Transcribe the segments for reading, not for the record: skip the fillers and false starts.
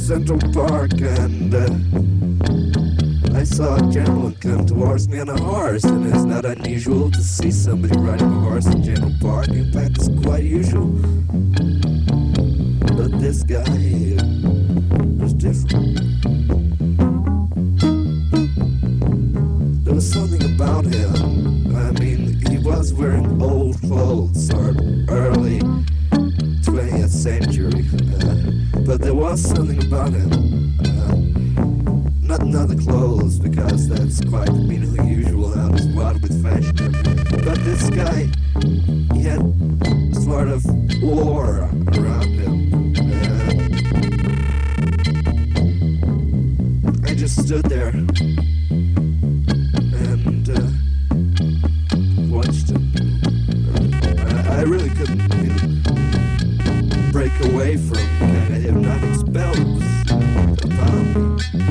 Central Park, and I saw a gentleman come towards me on a horse, and it's not unusual to see somebody riding a horse in Central Park. In fact, it's quite usual. But this guy was different. There was something about him. I mean, he was wearing old clothes, or early 20th century, but there was something about him. Not the clothes, because that's quite unusual out as well with fashion. But this guy, he had sort of aura around him. I just stood there and watched him. I really couldn't break away from kind of hypnotic spells about me.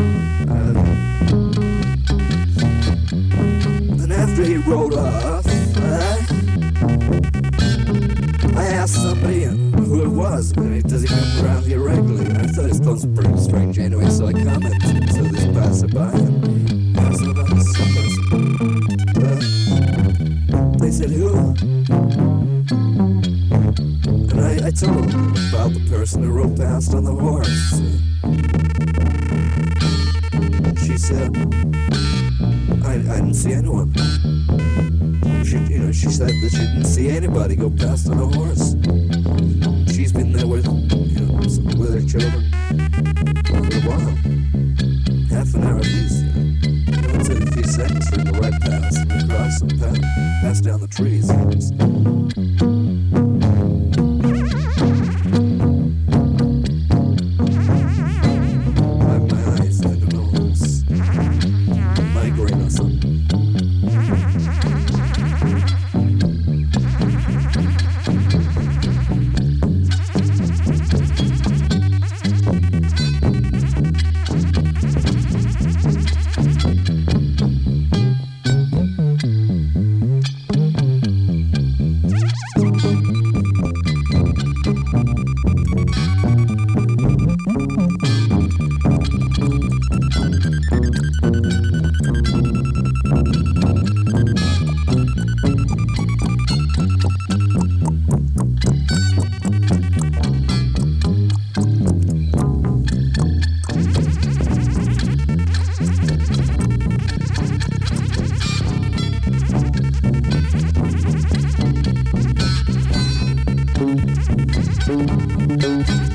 And after he rode off, I asked somebody who it was. I mean, does he come around here regularly? I thought his tones were pretty strange anyway, so I commented to this passerby and asked him about this person. They said, who? And I told him about the person who rode past on the horse. She said, I didn't see anyone. She said that she didn't see anybody go past on a horse. She's been there with her children for a while. Half an hour at least, It took a few seconds for him to ride past and across and pass down the trees. My eyes, I don't know, it's migraine or something. Thank you.